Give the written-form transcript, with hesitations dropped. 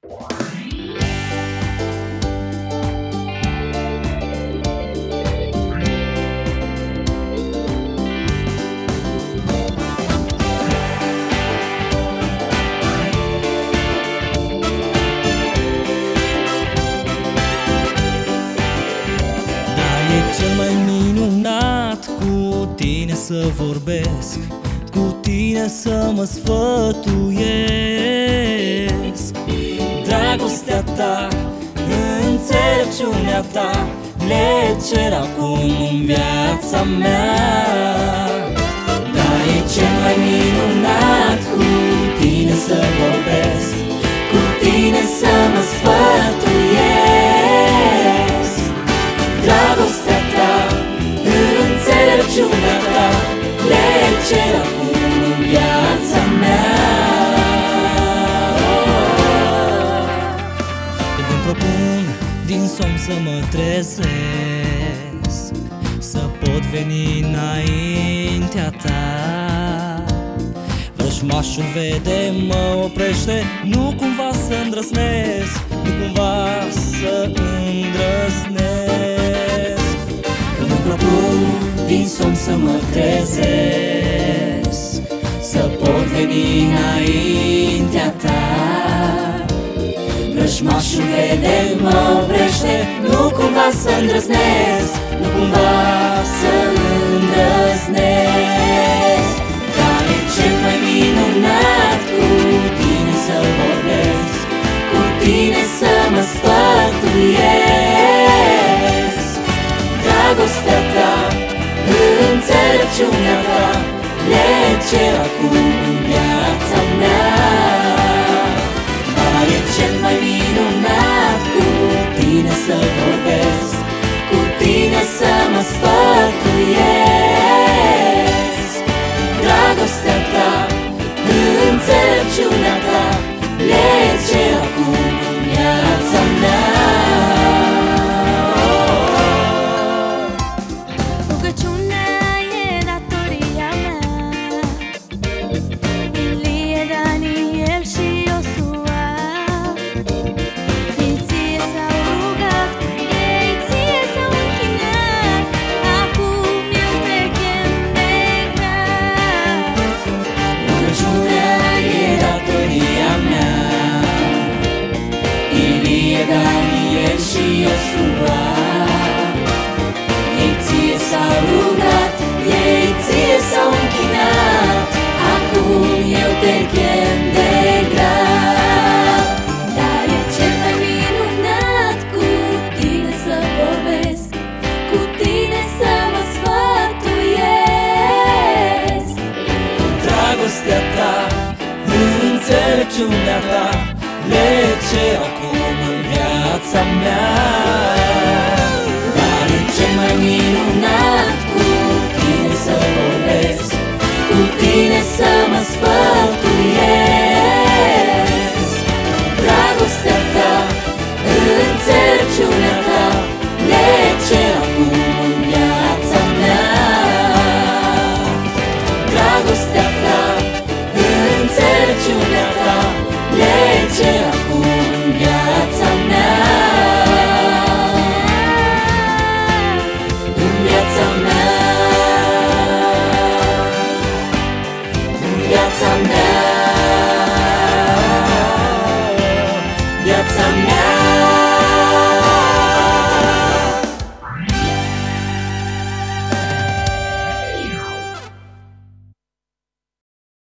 E cel mai minunat cu tine să vorbesc, cu tine să mă sfătuiesc. Dragostea ta, înțelepciunea ta, le cer acum în viața mea. Da, e cel mai minunat cu tine să vorbesc, cu tine să mă sfătuiesc. Dragostea ta, înțelepciunea ta, le cer acum în viața mea. Când îmi propun din somn să mă trezesc, să pot veni înaintea ta, vrăjmașul vede, mă oprește, nu cumva să îndrăznesc, nu cumva să îndrăznesc. Când îmi propun din somn să mă trezesc, să pot veni înaintea ta, vrăjmașul vede, mă oprește, nu cumva să îndrăznesc, nu cumva să îndrăznesc. Dar e cel mai minunat cu tine să vorbesc, cu tine să mă sfătuiesc. Dragostea ta, înțelepciunea ta, le cer acum în viața mea. Dar e cel mai minunat cu tine să vorbesc, cu tine să mă sfătuiesc. Dragostea ta, înțelepciunea ta, le cer acum în viața mea. Daniel și Iosua, ei ție s-au rugat, ei ție s-au închinat, acum eu te chem de grab. Dar e cel mai minunat cu tine să vorbesc, cu tine să mă sfătuiesc. Dragostea ta, înțelepciunea ta, le cer acum în viața mea. Dar e cel mai minunat cu tine să vorbesc, cu tine să mă sfătuiesc. Dragostea ta, înțelepciunea ta, le cer acum în viața mea. Dragostea ta, înțelepciunea ta, le cer acum în viața mea. În viața mea, în viața mea, viața mea.